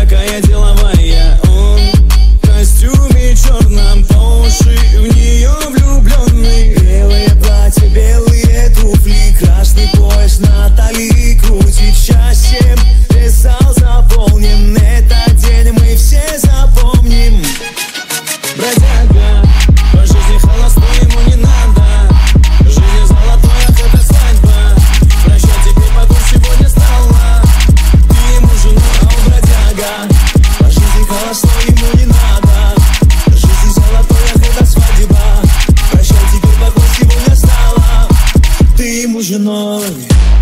такая деловая. Он в костюме черном, по уши в нее влюбленный. Белое платье, белые туфли, красный пояс на талии, крутит счастьем. Весь зал заполнен, этот день мы все запомним. Бродяга, по жизни холостой, ему не надо. Жизнь золотой, ах, это свадьба. Прощай, теперь потом сегодня стала. Ты ему жена, а он бродяга. По жизни холостой, ему не надо. Жизнь золотой, ах, это свадьба. Прощай, теперь потом сегодня стала. Ты ему женой.